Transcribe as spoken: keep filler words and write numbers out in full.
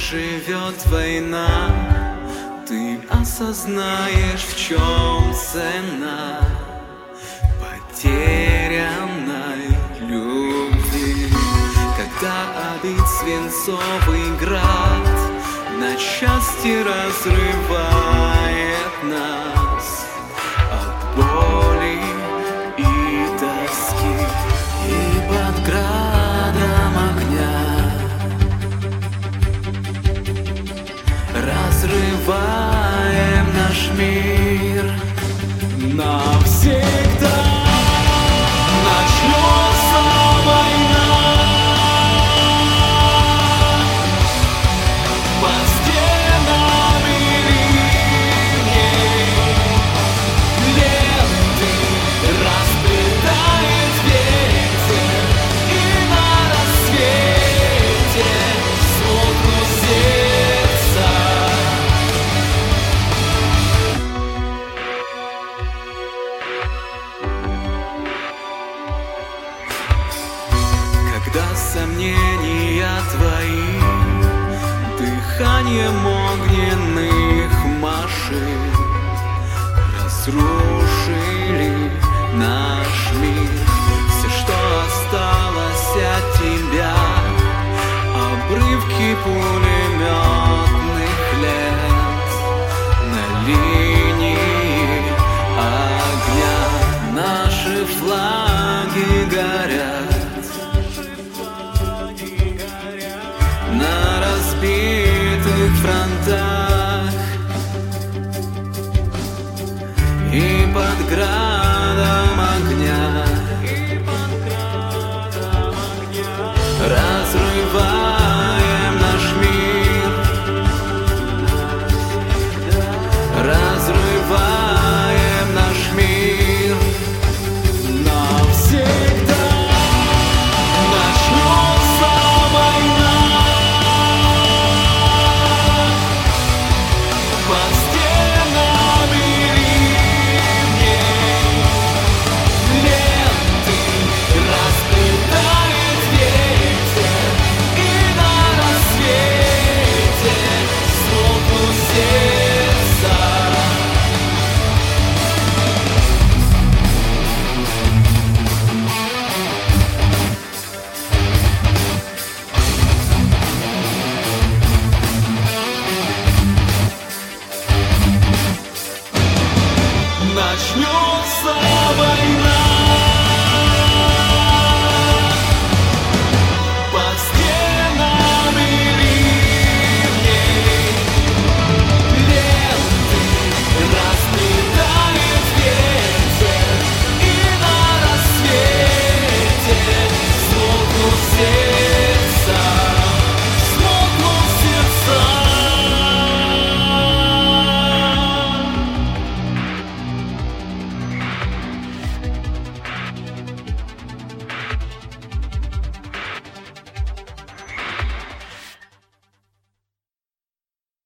живет война, ты осознаешь, в чем цена потерянной любви. Когда обит свинцовый град на части разрывает нас от боли и тоски, и под градом огня разрываем наш мир навсегда. Начнется война, по стенам и линией ленты расплетает ветер, и на рассвете смолкнут сердца. Когда сомнения твои дыханием огненных машин разрушили наш мир, все, что осталось от тебя, обрывки пулеметных лет на линии огня. Наши флаги горят на разбитых фронтах, и под градом огня разрываем наш мир, разрываем наш мир навсегда. Начнется война, под стенам и линией ленты расплетает ветер, и на рассвете смолкнут сердца. Начнется война.